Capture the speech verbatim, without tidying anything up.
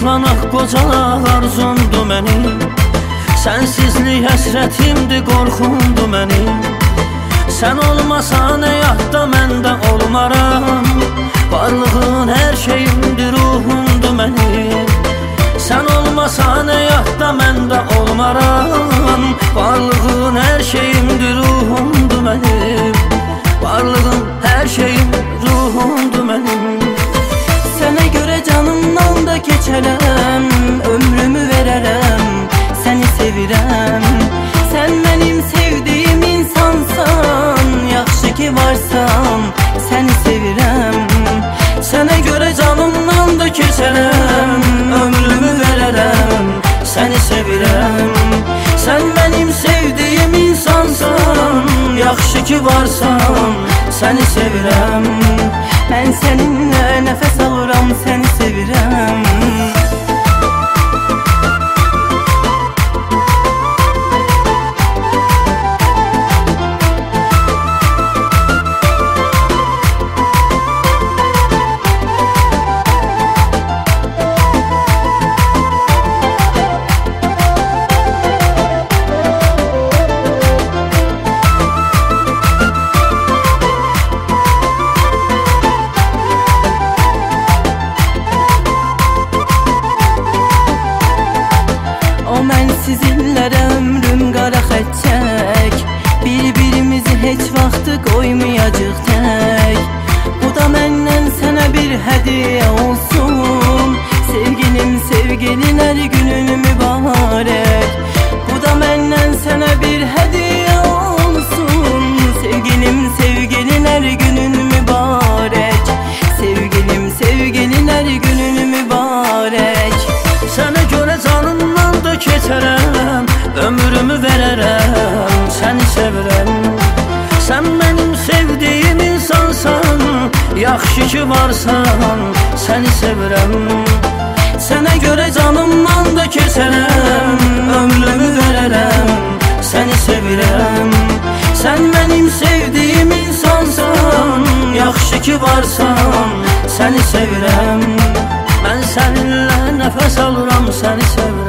uzanaq qocalaq arzumdu mənim. Sənsizlik həsrətimdir, qorxumdu mənim. Sən olmasan həyatda mən də olmaram. Varlığın hər şeyimdir, ruhumdu mənim. Sən olmasan həyatda mən də olmaram. Varlığın hər şeyimdir, ruhumdu mənim. Varlığın hər şeyim, ruhumdu mənim. Sənə görə canımdan da keçərəm, ömrümü verərəm, səni sevirəm. Sən mənim sevdiyim insansan, yaxşı ki varsan, səni sevirəm. Sənə görə canımdan da keçərəm, ömrümü verərəm, səni sevirəm. Sən mənim sevdiyim insansan, yaxşı ki varsan, səni sevirəm. Mən səninlə nəfəs alıram, səni sevirəm. Sizinlərə ömrüm qara xət çək, bir-birimizi heç vaxtı qoymayacaq tək. Bu da məndən sənə bir hədiyyə olsun, sevgilim, sevgililər günün mübarək. Bu da məndən sənə bir hədiyyə olsun, sevgilim, sevgililər günün mübarək. Sevgilim, sevgililər günün mübarək. Sənə görə canımdan da keçərəm, ömrümü verərəm, səni sevirəm. Sən mənim sevdiyim insansan, yaxşı ki varsan, səni sevirəm. Sənə görə canımdan da keçərəm, ömrümü verərəm, səni sevirəm. Sən mənim sevdiyim insansan, yaxşı ki varsan, səni sevirəm. Mən səninlə nəfəs alıram, səni sevirəm.